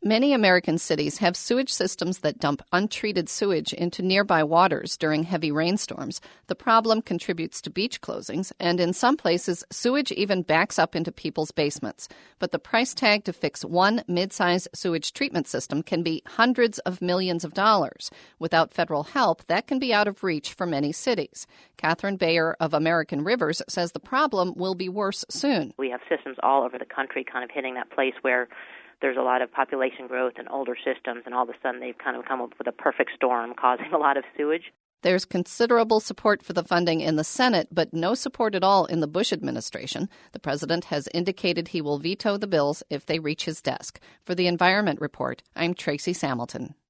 Many American cities have sewage systems that dump untreated sewage into nearby waters during heavy rainstorms. The problem contributes to beach closings, and in some places, sewage even backs up into people's basements. But the price tag to fix one mid-size sewage treatment system can be hundreds of millions of dollars. Without federal help, that can be out of reach for many cities. Catherine Bayer of American Rivers says the problem will be worse soon. We have systems all over the country kind of hitting that place where there's a lot of population growth and older systems, and all of a sudden they've kind of come up with a perfect storm causing a lot of sewage. There's considerable support for the funding in the Senate, but no support at all in the Bush administration. The president has indicated he will veto the bills if they reach his desk. For the Environment Report, I'm Tracy Samilton.